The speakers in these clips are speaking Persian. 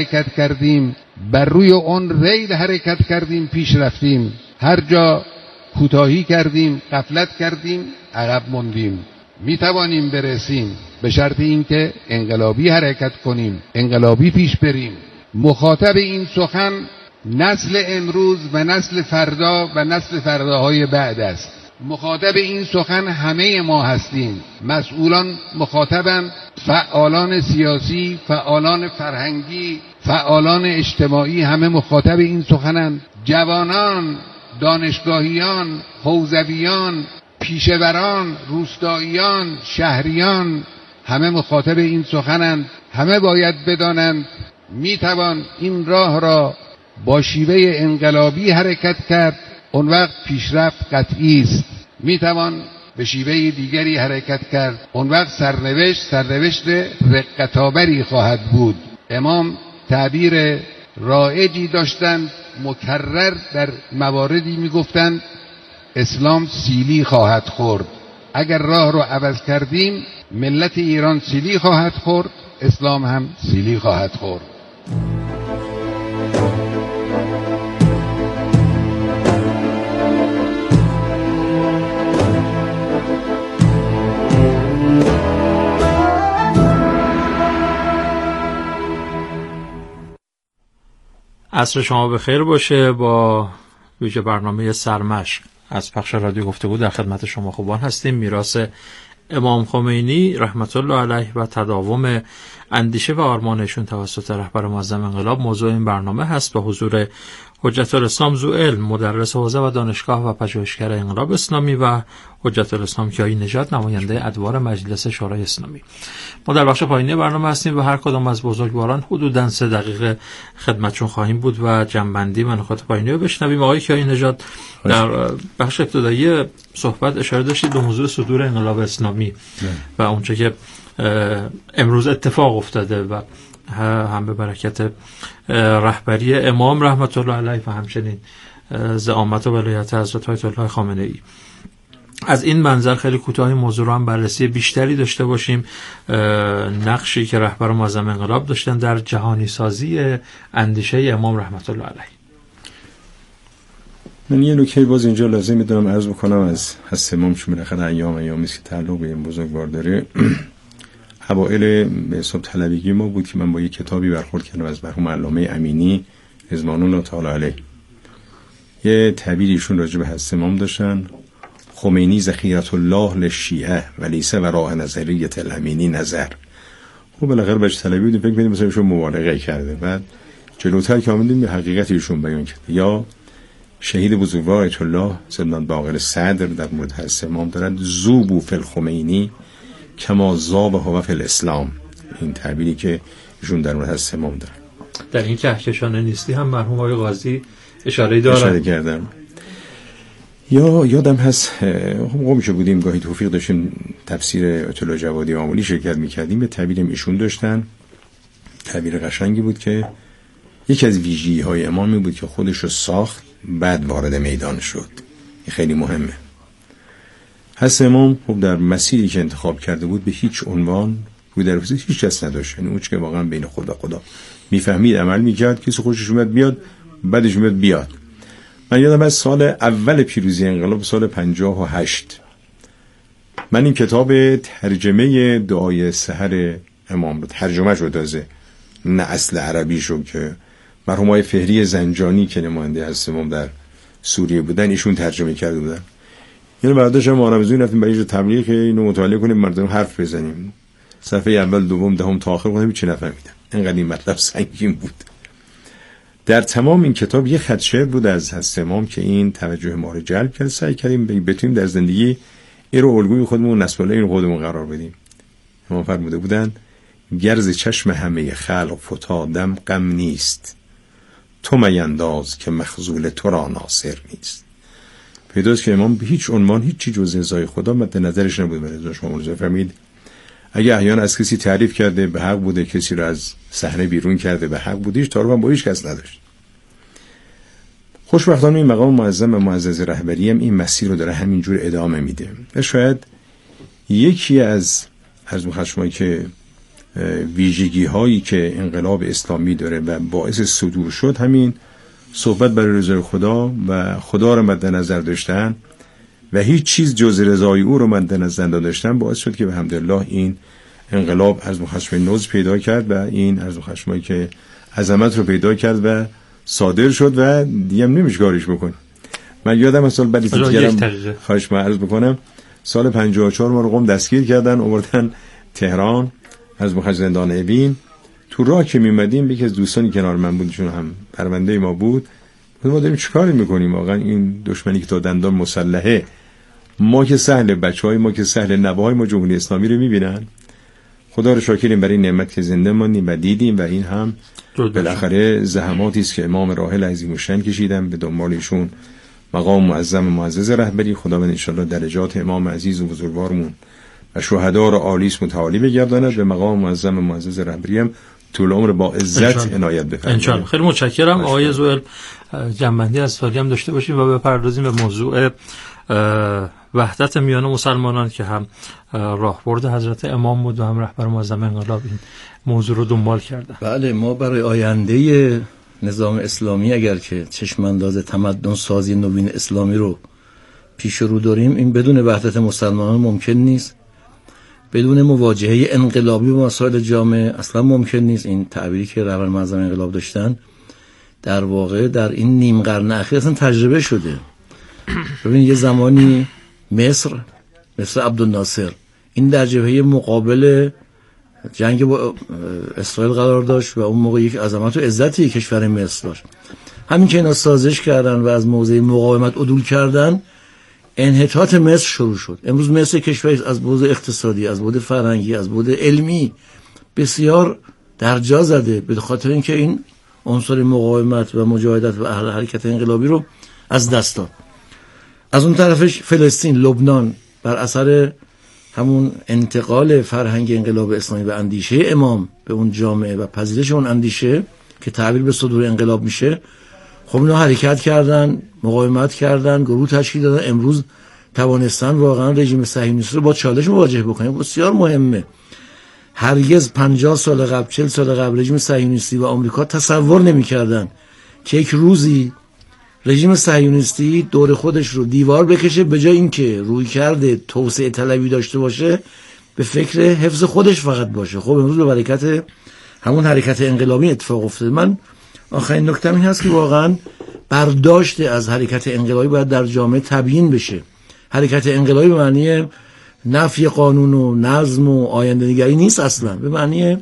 حرکت کردیم، بر روی اون ریل حرکت کردیم، پیش رفتیم. هر جا کوتاهی کردیم، غفلت کردیم، عقب موندیم. میتوانیم برسیم، به شرط اینکه انقلابی حرکت کنیم، انقلابی پیش بریم. مخاطب این سخن نسل امروز و نسل فردا و نسل فرداهای بعد است. مخاطب این سخن همه ما هستیم. مسئولان مخاطبند، فعالان سیاسی، فعالان فرهنگی، فعالان اجتماعی، همه مخاطب این سخنند. جوانان، دانشگاهیان، حوزویان، پیشوران، روستاییان، شهریان، همه مخاطب این سخنند. همه باید بدانند میتوان این راه را با شیوه انقلابی حرکت کرد، اون وقت پیشرفت قطعی است. میتوان به شیوه دیگری حرکت کرد، اون وقت سرنوشت رقت‌آوری خواهد بود. امام تعبیر رایجی داشتند، مکرر در مواردی میگفتند اسلام سیلی خواهد خورد. اگر راه رو عوض کردیم ملت ایران سیلی خواهد خورد، اسلام هم سیلی خواهد خورد. عصر شما بخیر باشه. با ویژه برنامه سرمشق از پخش رادیو گفتگو در خدمت شما خوبان هستیم. میراث امام خمینی رحمت الله علیه و تداوم اندیشه و آرمانشون توسط رهبر معظم انقلاب موضوع این برنامه هست. با حضور حجت الاسلام ذوالعلم، مدرس حوزه و دانشگاه و پژوهشگر انقلاب اسلامی، و حجت الاسلام کیانی نژاد، نماینده ادوار مجلس شورای اسلامی. ما در بخش پایینی برنامه هستیم و هر کدام از بزرگواران حدوداً 3 دقیقه خدمتشون خواهیم بود و جنبندی و نکات پایینی رو بشنویم. آقای کیانی نژاد، در بخش ابتدایی صحبت اشاره داشتید به موضوع صدور انقلاب اسلامی و اونچه که امروز اتفاق افتاده و هم به برکت رهبری امام رحمت الله علیه و همچنین زعامت و ولایت حضرت آیت الله خامنه ای. از این منظر خیلی کوتاه موضوع رو هم بررسی بیشتری داشته باشیم. نقشی که رهبر معظم انقلاب داشتن در جهانی سازی اندیشه امام رحمت الله علیه. من یه نکته باز اینجا لازم میدونم عرض بکنم از هست امام، چون بالاخره ایامی است که تعلق به این بزرگوار داره. اوائل به حساب طلبگی ما بود که من با یک کتابی برخورد کردم از مرحوم علامه امینی رضوان الله تعالی علیه. یه تعبیری ایشون راجع به حضرت امام داشتن: خمینی ذخیرة الله للشیعه و لیس وراء نظریه الامینی نظر. خب بالاخره بچه طلبی بودیم، فکر می‌کردیم مثلا ایشون مبالغه کرده. بعد جلوتر که آمدیم به حقیقت ایشون بیان کرد. یا شهید بزرگوار آیت الله زندان باقر صدر در مورد حضرت امام دارد: ذوبوا فی الخمینی کما ذاب هو فی الاسلام. این تعبیری که ایشون در مورد حضرت امام دارن. در این کهکشان نیستی هم مرحوم آقای قاضی اشاره کردن. یا یادم هست قومی که بودیم گاهی توفیق داشتیم تفسیر آیت الله جوادی آمولی شرکت میکردیم، به تعبیر ایشون داشتن. تعبیر قشنگی بود که یکی از ویژگی‌های امامی بود که خودش رو ساخت بعد وارد میدان شد. این خیلی مهمه. حضرت امام خب در مسیری که انتخاب کرده بود به هیچ عنوان روی در هیچ کس نداشت. یعنی اون که واقعا بین خدا میفهمید عمل میکرد، کسی خوشش اومد بیاد، بعدش اومد بیاد. من یادم از سال اول پیروزی انقلاب، سال 58، من این کتاب ترجمه دعای سحر امام رو ترجمه شد، تازه نه اصل عربی شد، که مرحوم آقای فهری زنجانی که نماینده حضرت امام در سوریه بودن ایشون ترجمه کرده بودن. یعنی بعدش هم آرامزون رفتیم برای تبلیغ اینو مطالعه کنیم، مردم حرف بزنیم. صفحه اول، دوم، دهم تا آخر گفتم چی نفهمیدم. اینقدر این مطلب سنگین بود. در تمام این کتاب یه خط شعر بود از حضرت امام که این توجه ما رو جلب کرد. سعی کردیم بتونیم در زندگی این رو الگوی خودمون نسباله این خودمون قرار بدیم. امام فرموده بودن: گرز چشم همه خلق فتادم غم نیست، تو مینداز که مخذول تو را ناصر نیست. پیداست که امام به هیچ عنوان هیچی جز رضای خدا مد نظرش نبود. برای شما موضوع فرمید اگه احیانا از کسی تعریف کرده به حق بوده، کسی رو از صحنه بیرون کرده به حق بوده، هیچ تعارف با هیچ کس نداشت. خوشبختانه این مقام معظم و معزز رهبری هم این مسیر رو داره همینجور ادامه میده. و شاید یکی از مخشمایی که ویژگی هایی که انقلاب اسلامی داره و باعث صدور شد همین صحبت برای رضای خدا و خدا رو مد نظر داشتن و هیچ چیز جز رضای او رو مد نظر داشتن باعث شد که الحمدلله این انقلاب عزم و خشم نوز پیدا کرد و این عزم و خشمایی که عظمت رو پیدا کرد و صادر شد و دیگه هم نمیشه کارش بکن. من یادم سال بعدی دیگرم خواهش عرض بکنم سال 54 ما رو قم دستگیر کردن آوردن تهران از مخرج زندان اوین. تو راه که میمدیم یکی از دوستانی کنار من بود چون هم پرونده ما بود ما داریم چیکار میکنیم واقعا این دشمنی که تا دندان مسلحه ما که سهل بچهای ما که سهل نوه‌های ما جمهوری اسلامی رو میبینن. خدا رو شاکریم برای نعمت که زنده ماندیم و دیدیم و این هم بالاخره زحماتی است که امام راحل عظیم الشأن کشیدن به دنبالشون مقام معظم معزز رهبری. خداوند ان شاءالله درجات امام عزیز و بزرگوارمون و شهدا رو عالیس متعالی بگرداند به مقام معظم معزز رهبری هم طول عمر با عزت عنایت بفرمایید. خیلی متشکرم آقای زوئل. جنبندی از سوالی هم داشته باشیم و بپردازیم به موضوع وحدت میان مسلمانان که هم راهبرد حضرت امام بود و هم رهبر معظم انقلاب این موضوع رو دنبال کردن. بله ما برای آینده نظام اسلامی اگر که چشمانداز تمدن سازی نوین اسلامی رو پیش رو داریم این بدون وحدت مسلمانان ممکن نیست. بدون مواجهه انقلابی با مسائل جامعه اصلا ممکن نیست. این تعبیری که رهبر معظم انقلاب داشتن در واقع در این نیم قرن اخیر اصلا تجربه شده. ببین یه زمانی مصر عبدالناصر این در جبهه مقابل جنگ با اسرائیل قرار داشت و اون موقع یک عظمت و عزتی کشور مصر داشت. همین که اینا سازش کردن و از موضع مقاومت عدول کردن انحطاط مصر شروع شد. امروز مصر کشوری از بعد اقتصادی، از بعد فرهنگی، از بعد علمی بسیار درجا زده به خاطر اینکه این عنصر مقاومت و مجاهدت و اهل حرکت انقلابی رو از دست داد. از اون طرفش فلسطین، لبنان بر اثر همون انتقال فرهنگ انقلاب اسلامی و اندیشه امام به اون جامعه و پذیرش اون اندیشه که تعبیر به صدور انقلاب میشه، خب اینا حرکت کردن، مقاومت کردن، گروه تشکیل دادن. امروز توانستن واقعا رژیم صهیونیستی رو با چالش مواجه بکنن. بسیار مهمه. هرگز 50 سال قبل 40 سال قبل رژیم صهیونیستی و آمریکا تصور نمی‌کردن که یک روزی رژیم صهیونیستی دور خودش رو دیوار بکشه به جای اینکه روی کرده توسعه طلبی داشته باشه به فکر حفظ خودش فقط باشه. خب امروز به برکت همون حرکت انقلابی اتفاق افتاد. من آخرین نکته این هست که واقعا برداشت از حرکت انقلابی باید در جامعه تبیین بشه. حرکت انقلابی به معنی نفی قانون و نظم و آینده‌نگری نیست، اصلا به معنی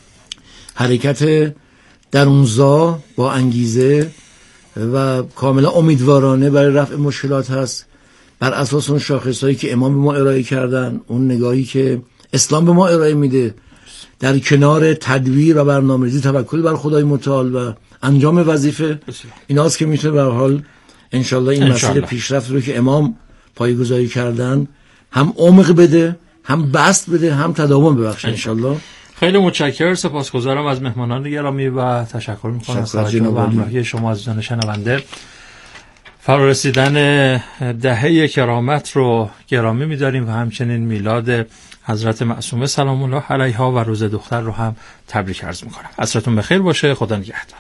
حرکت درونزا با انگیزه و کاملا امیدوارانه برای رفع مشکلات هست، بر اساس اون شاخصهایی که امام به ما ارائه کردن، اون نگاهی که اسلام به ما ارائه میده، در کنار تدبیر و برنامه‌ریزی توکل بر خدای متعال و انجام وظیفه. ایناست که میتونه به هر حال انشالله این مسئله پیشرفت رو که امام پایه‌گذاری کردن هم عمق بده، هم بسط بده، هم تداوم ببخشه انشالله. خیلی متشکرم، سپاسگزارم از مهمانان گرامی و تشکر می‌کنم از توجه و همراهی شما عزیزان شنونده. فرارسیدن دهه کرامت رو گرامی می‌داریم و همچنین میلاد حضرت معصومه سلام الله علیها و روز دختر رو هم تبریک عرض می‌کنم. عصرتون بخیر باشه. خدا نگهدار.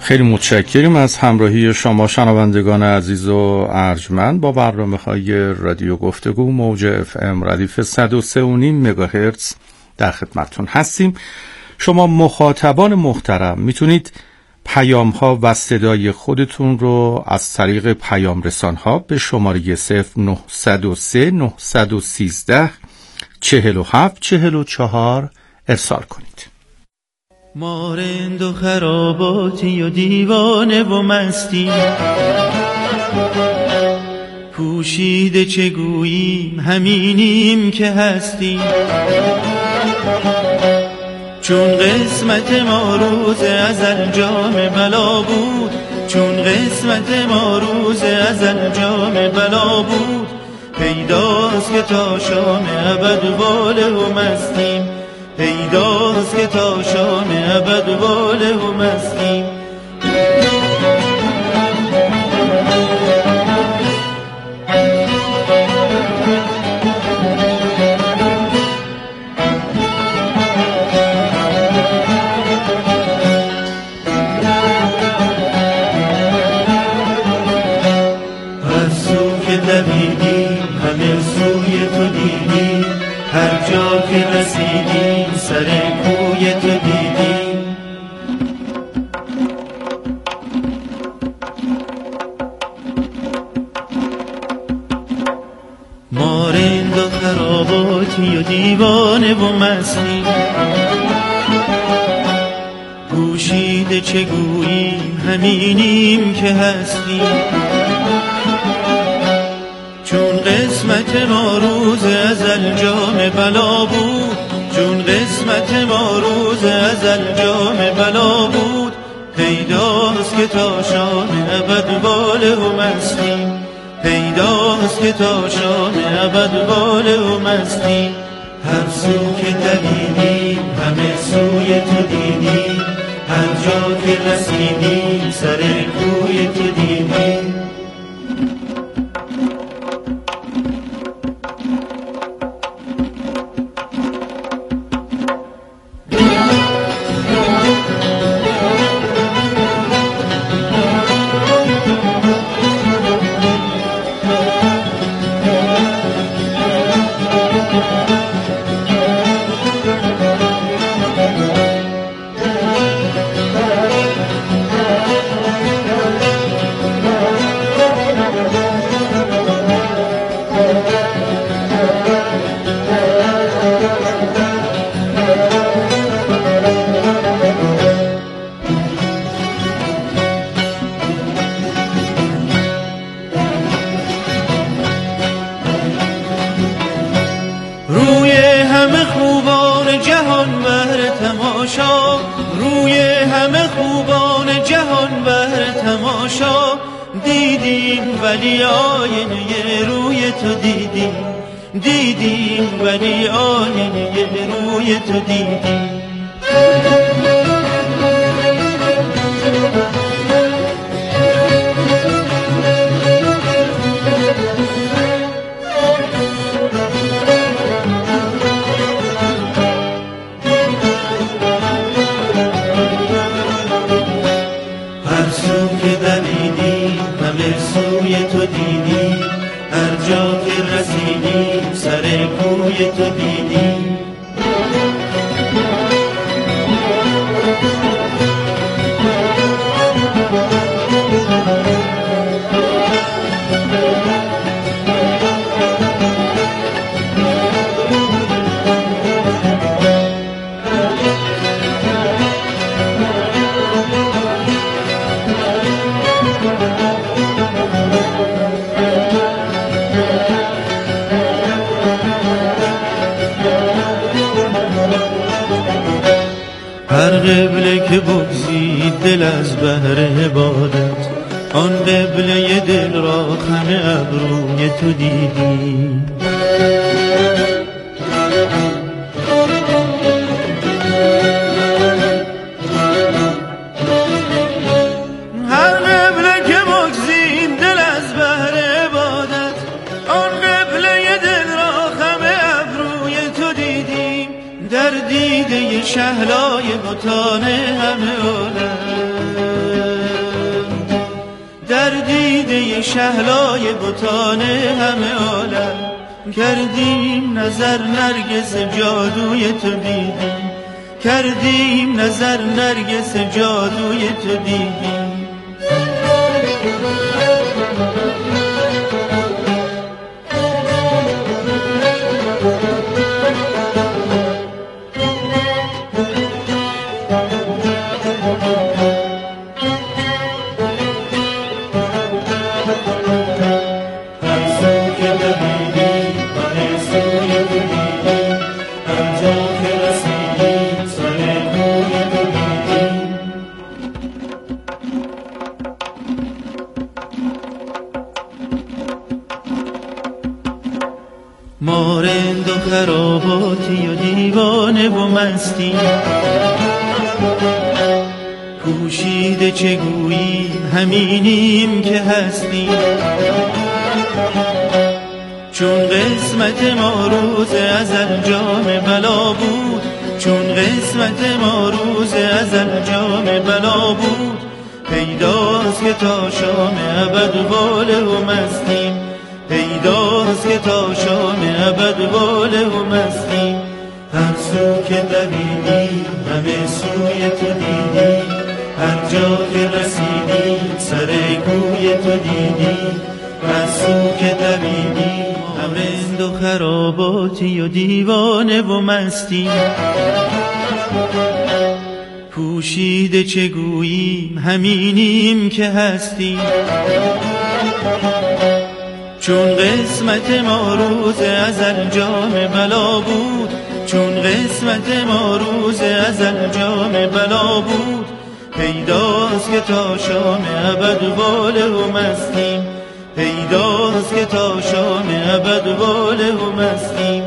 خیلی متشکریم از همراهی شما شنوندگان عزیز و ارجمند با برنامه‌های رادیو گفتگو موج FM ردیف 103.5 مگاهرتز در خدمتتون هستیم. شما مخاطبان محترم میتونید پیام‌ها و صدای خودتون رو از طریق پیام رسان‌ها به شماره 0903 913 47 44 ارسال کنید. ما رند و خراباتی و دیوانه و مستی، پوشیده چه گوییم همینیم که هستیم. چون قسمت ما روز ازل جام بلا بود، چون قسمت ما روز ازل جام بلا بود، پیداست که تا شام ابد واله و مستیم، پیداست که تا شام ابد واله و مستیم. هر سو که دویدیم همه سوی تو دیدیم، هر جا که رسیدیم سر کوی تو دیدیم. ما رند و خراباتی و دیوانه و مستی، پوشیده چه گوییم همینیم که هستیم. چون قسمت ما روز ازل جام بلا بود، چون قسمت ما روز ازل جام بلا بود، پیداست که تا شام ابد واله و مستیم، پیداست که تا شام ابد واله و مستیم. هر سو که دویدیم همه سوی تو دیدیم، هر جا که رسیدیم سر کوی تو دیدیم. روی همه خوبان جهان بر تماشا دیدیم، ولی آینه روی تو دیدیم، دیدیم ولی آینه روی تو دیدیم. تو دیدیم هر جا که رسیدیم سر کوی تو دیدیم. هر قبله که بگزید دل از بهر عبادت، آن قبله دل را خم ابروی تو دیدی. هر قبله که بگزید دل از بهر عبادت، آن قبله دل را خم ابروی تو دیدی. در دیده شهلای بتان همه عالم دیده شهلای بتان همه عالم، کردیم نظر نرگس جادوی تو دیدیم، کردیم نظر نرگس جادوی تو دیدیم. ما رند و خراباتی و دیوانه و مستی، پوشیده چگویی همینیم که هستیم. چون قسمت ما روز ازل جام بلا بود، چون قسمت ما روز ازل جام بلا بود، پیداست که تا شام ابد واله و مستیم، پیداست که تا شام ابد واله و مستیم. هر سو که دویدیم همه سوی تو دیدیم، هر جا که رسیدیم سر کوی تو دیدیم. هر سو که دویدیم همه و خراباتی و دیوانه و مستیم، پوشیده چگوییم همینیم که هستیم. چون قسمت ما روز ازل جام بلا بود، چون قسمت ما روز ازل جام بلا بود، پیداست که تا شام ابد واله و مستیم، پیداست که تا شام ابد واله و مستیم.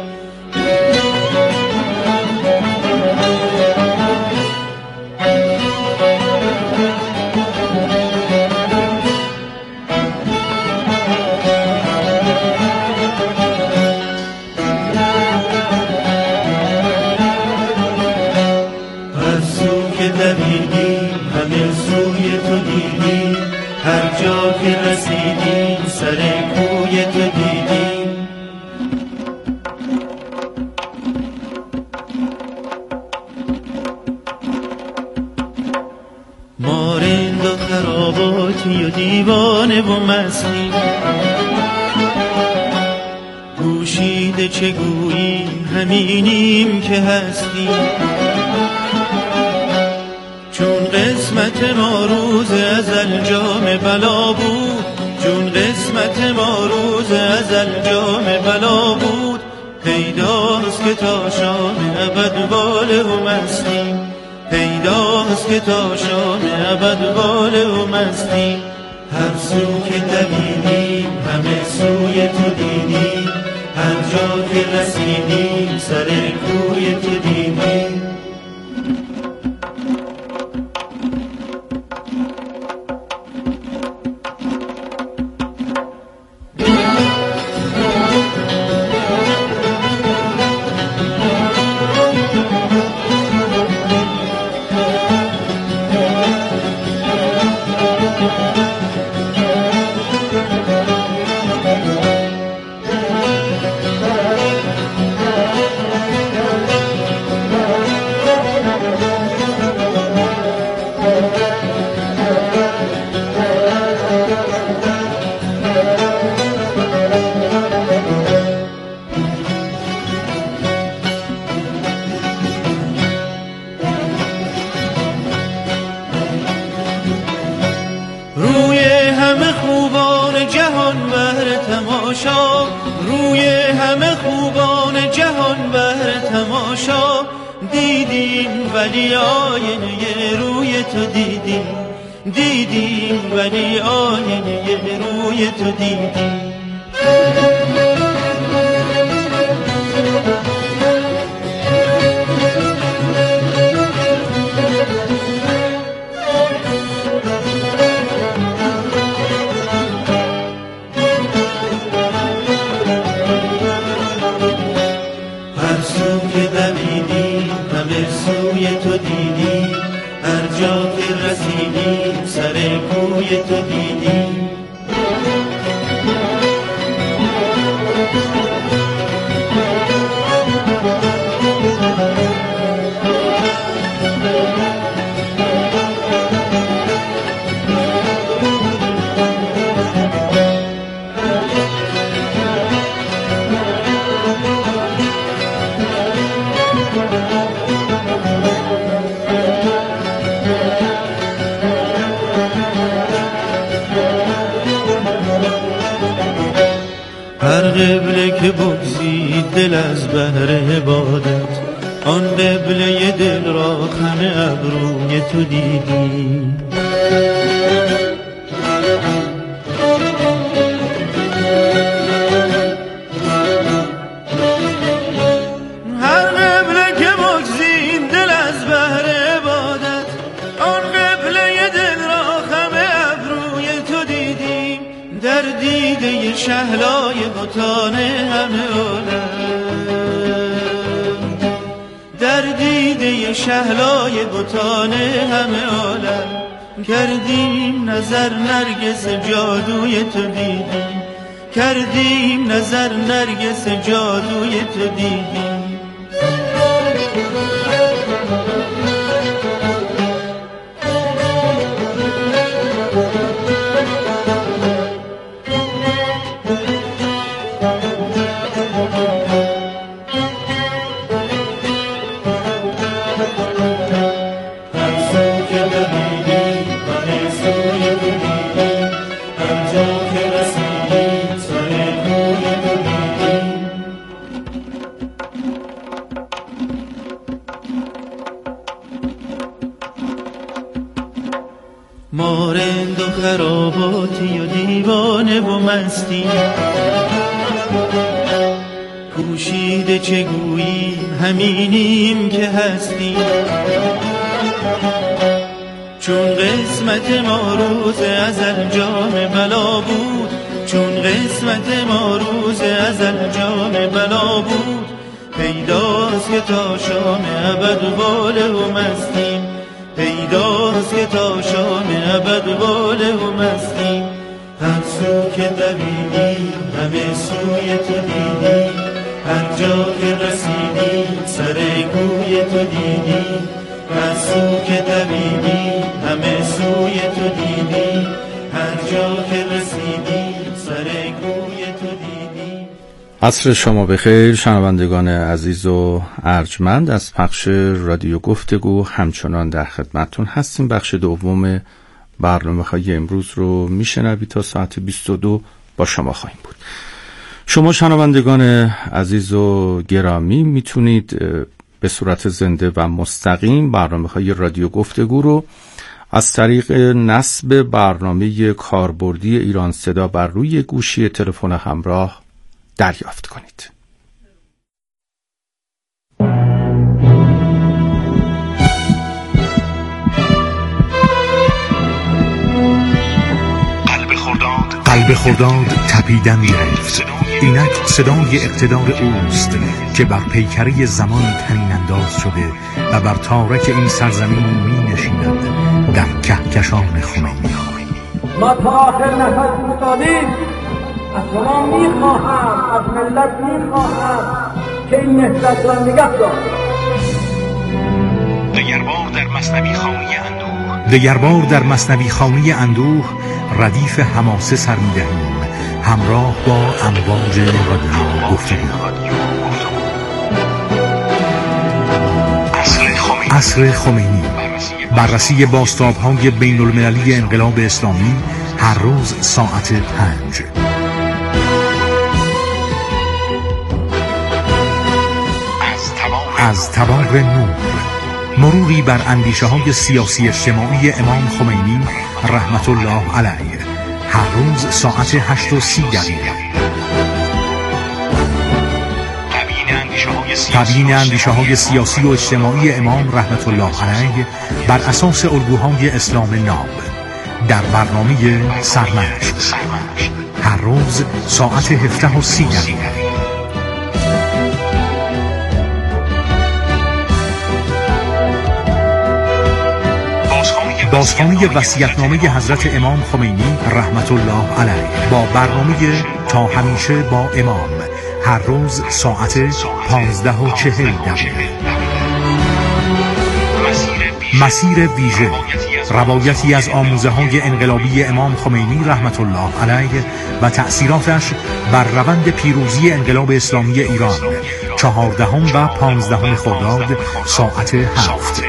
هر جا که رسیدیم سر کوی تو دیدیم. ما رند و خراباتی و دیوانه و مستی، پوشیده چگوییم همینیم که هستیم. چون قسمت ما روز ازل جام بلا بود، چون قسمت ما روز ازل جام بلا بود، پیداست که تا شام ابد واله و مستیم، پیداست که تا شام ابد واله و مستیم. هر سو که دویدیم همه سوی تو دیدیم، هر جا که رسیدیم سر کوی تو دیدیم. روی همه خوبان جهان بر تماشا دیدیم، ولی آینه روی تو دیدیم، دیدیم ولی آینه روی تو دیدیم. سوی تو دیدیم، هر جا که رسیدیم سر کوی تو دیدیم. بگزید دل از بهر عبادت، آن قبله دل را خم ابروی تو دیدی. هر قبله که بگزید دل از بهر عبادت، آن قبله دل را خم ابروی تو دیدیم. در دیده شهلای بتان همه عالم، در دیده شهلای بتان همه عالم، کردیم نظر نرگس جادوی تو دیدیم، کردیم نظر نرگس جادوی تو دیدیم. ما رند و خراباتی و دیوانه و مستی، پوشیده چگویی همینیم که هستیم. چون قسمت ما روز ازل جام بلا بود، چون قسمت ما روز ازل جام بلا بود، پیداست که تا شام ابد واله و مستیم، پیداست که تا شام ابد واله و مستیم. هر سو که دویدیم همه سوی تو دیدیم، هر جا که رسیدیم سر کوی تو دیدیم. هر سو که دویدیم همه سوی تو دیدیم، هر جا که رسیدیم سر کوی تو دیدیم. عصر شما بخیر شنوندگان عزیز و ارجمند. از پخش رادیو گفتگو همچنان در خدمتتون هستیم. بخش دوم برنامه‌های امروز رو میشنوید. تا ساعت 22 با شما خواهیم بود. شما شنوندگان عزیز و گرامی میتونید به صورت زنده و مستقیم برنامه‌های رادیو گفتگو رو از طریق نصب برنامه کاربردی ایران صدا بر روی گوشی تلفن همراه دریافت کنید. قلب خرداد تپیدن گرفت. اینک صدای اقتدار اوست که بر پیکره زمان طنین انداز شده و بر تارک این سرزمین می نشیند در کهکشان خمینی. ما تا آخر نفس می‌دادیم. از شما میخواهم، از ملت میخواهم که این نهضت را نگه دارد. دگربار در مثنوی خانی اندوه ردیف حماسه سر می‌دهیم همراه با امواج رادیو گفتگو. عصر خمینی، بررسی بازتاب‌های بین‌المللی انقلاب اسلامی، هر روز ساعت 5. از تبار نور، مروری بر اندیشه‌های سیاسی اجتماعی امام خمینی رحمت الله علیه، هر روز ساعت 8:30. تبیین اندیشه‌های سیاسی و اجتماعی امام رحمت الله علیه بر اساس الگوهای اسلام ناب در برنامه سرمشق، هر روز ساعت 17:30. بازخوانی وصیت‌نامه حضرت امام خمینی رحمت الله علیه با برنامه تا همیشه با امام، هر روز ساعت 15:40. مسیر ویژه، روایتی از آموزه‌های انقلابی امام خمینی رحمت الله علیه و تأثیراتش بر روند پیروزی انقلاب اسلامی ایران، 14 و 15 خرداد ساعت 7.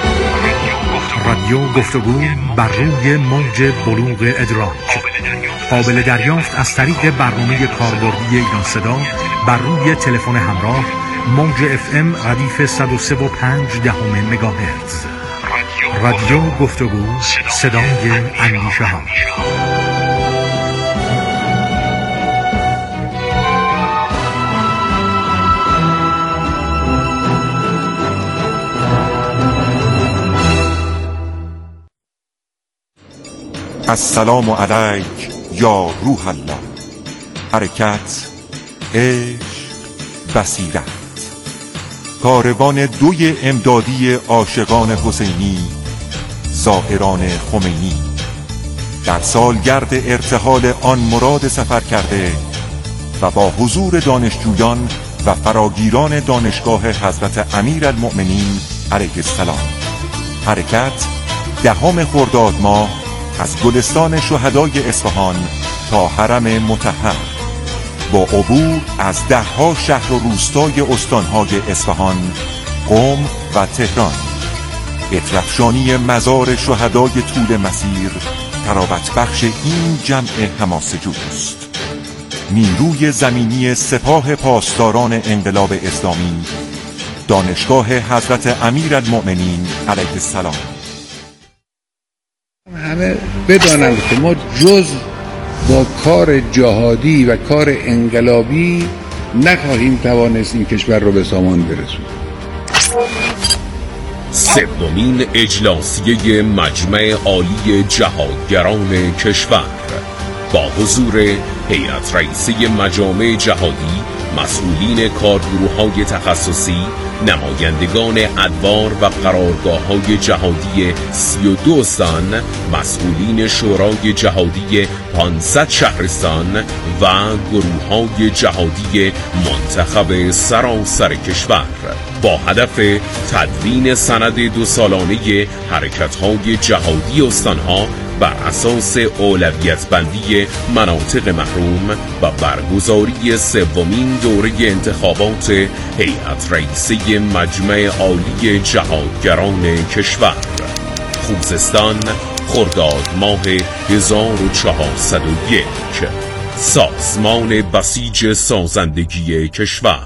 رادیو گفتگو بر روی موج بلوغ ادراک. قابل دریافت از طریق برنامه کاربردی ایران صدا بر روی تلفن همراه موج FM ردیف 103.5 مگاهرتز. رادیو گفتگو، صدای اندیشه ها. السلام علیک یا روح الله. حرکت، عشق، بصیرت. کاروان دوی امدادی عاشقان حسینی، زائران خمینی، در سالگرد ارتحال آن مراد سفر کرده و با حضور دانشجویان و فراگیران دانشگاه حضرت امیرالمؤمنین علیه السلام. حرکت 10 خرداد ماه از گلستان شهدای اصفهان تا حرم مطهر، با عبور از 10 شهر و روستای استانهای اصفهان، قم و تهران. اطرافشانی مزار شهدای طول مسیر تراوت بخش این جمع حماسه‌جوست. نیروی زمینی سپاه پاسداران انقلاب اسلامی، دانشگاه حضرت امیرالمؤمنین علیه السلام. همه بدانند که ما جز با کار جهادی و کار انقلابی نخواهیم توانست این کشور رو به سامان برسونیم. سومین اجلاسیه مجمع عالی جهادگران کشور با حضور هیئت رئیسه مجامع جهادی، مسئولین کارگروه‌های تخصصی، نمایندگان ادوار و قرارگاه‌های جهادی 32 استان، مسئولین شورای جهادی 500 شهرستان و گروه‌های جهادی منتخب سراسر کشور با هدف تدوین سند 2 سالانه حرکت‌های جهادی استان‌ها بر اساس اولویت بندی مناطق محروم و برگزاری 3مین دوره انتخابات هیئت رئیسه مجمع عالی جهادگران کشور. خوزستان، خرداد ماه 1401. سازمان بسیج سازندگی کشور.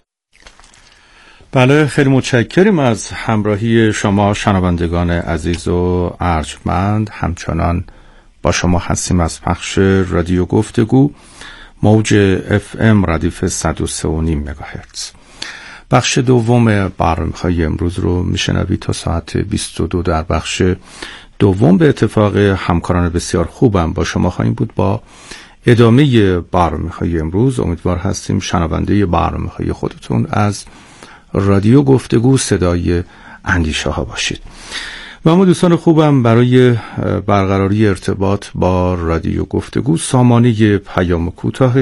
بله، خیلی متشکریم از همراهی شما شنوندگان عزیز و ارجمند. همچنان با شما هستیم از پخش رادیو گفتگو موج FM ردیف 103.5 مگاهرتز. بخش دوم برنامه‌های امروز رو میشنوید تا ساعت 22. در بخش دوم به اتفاق همکاران بسیار خوبم با شما خواهیم بود. با ادامه برنامه‌های امروز امیدوار هستیم شنونده برنامه‌های خودتون از رادیو گفتگو صدای اندیشه ها باشید. و اما دوستان خوبم، برای برقراری ارتباط با رادیو گفتگو سامانه پیام کوتاه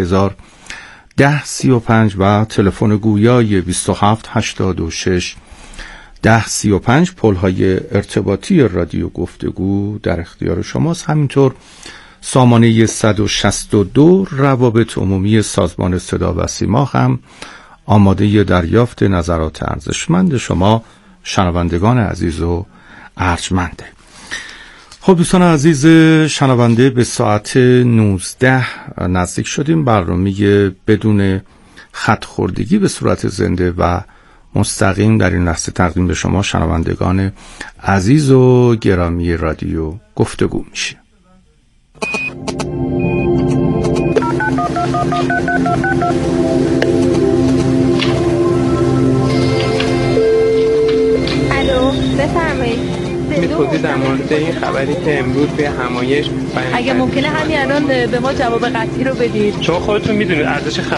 301035 و تلفن گویای 2786 1035 پل‌های ارتباطی رادیو گفتگو در اختیار شماست. همینطور سامانه 162 روابط عمومی سازمان صدا و سیما هم آماده دریافت نظرات ارزشمند شما شنوندگان عزیز و ارجمنده. خب دوستان عزیز شنونده، به ساعت 19 نزدیک شدیم. برنامه بدون خط خوردگی به صورت زنده و مستقیم در این لحظه تقدیم به شما شنوندگان عزیز و گرامی رادیو گفتگو میشه. می‌خواستید در مورد این خبری که امروز به همایش اگه ممکنه همین الان به ما جواب قطعی رو بدید، چون خودتون میدونید ارزش